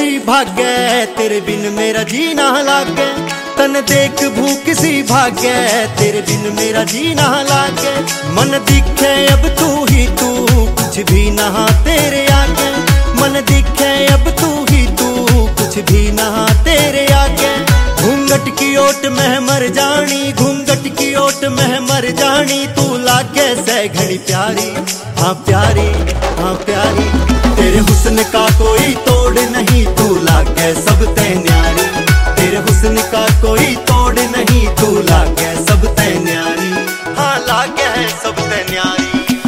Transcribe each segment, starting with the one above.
सी भाग्य, तेरे बिन मेरा जीना लागे। तन देख भूख सी भाग्य, तेरे बिन मेरा जीना लागे। मन दिखे अब तू ही तू, कुछ भी नहा तेरे आगे। मन दिखे अब तू ही तू, कुछ भी नहा तेरे आगे। घूंघट की ओट में मर जानी, घूंघट की ओट में मर जानी। तू लागे से घड़ी प्यारी, हाँ प्यारी, हाँ प्यारी। तेरे हुस्न का कोई तोड़ नहीं, तू लागे सब ते न्यारी। तेरे हुस्न का कोई तोड़ नहीं, तू लागे सब ते न्यारी। हाँ लागे सब ते न्यारी।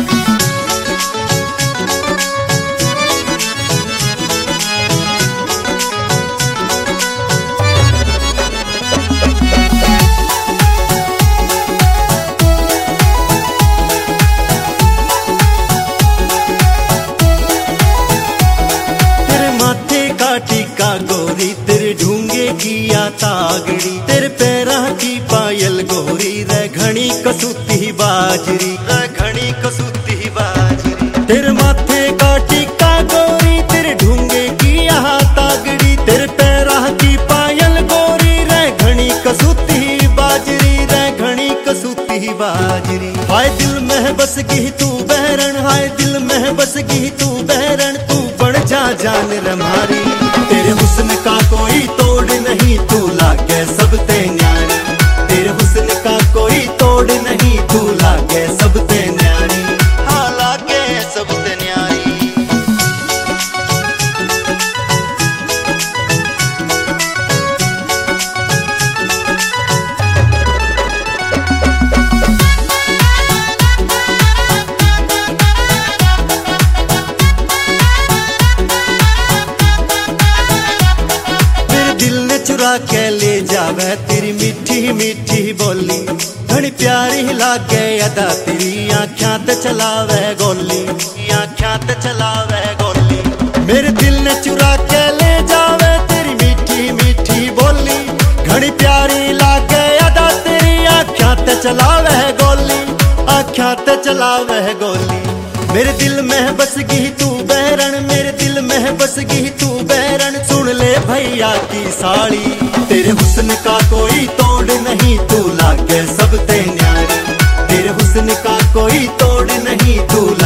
टीका गोरी, तेरे ढूंगे की तागड़ी। तेरे पैरा की पायल गोरी, रे घनी कसूती बाजरी, रे घनी कसूती बाजरी। तेरे माथे का टीका गोरी, तेरे ढूंगे की तागड़ी। तेरे पैरा की पायल गोरी, रे घनी कसूती बाजरी, रे घनी कसूती बाजरी। हाय दिल में बस गई तू बहरन, हाय दिल में बस गई तू बहरन। तू बन जा जान रमारी। तेरे हुस्न का कोई तोड़ नहीं, तू लागे सब ते न्यारी। तेरे हुस्न का कोई तोड़ नहीं, तू लागे सब ते न्यारी। हाँ लागे सब ते न्यारी। चुरा के ले जावे तेरी मीठी मीठी बोली। घनी प्यारी लागे अदा तेरी, आँखियां ते चलावे गोली, आँखियां ते चलावे गोली। मेरे दिल ने चुरा के ले जावे तेरी मीठी मीठी बोली। घनी प्यारी लागे अदा तेरी, आँखियां ते चलावे गोली, आँखियां ते चलावे गोली। मेरे दिल में बस गई तू बहरन, मेरे दिल में बस गई तू बहरन। सुन ले भैया की साड़ी, तेरे हुस्न का कोई तोड़ नहीं, तू लागे सब ते न्यारी। तेरे हुस्न का कोई तोड़ नहीं, तू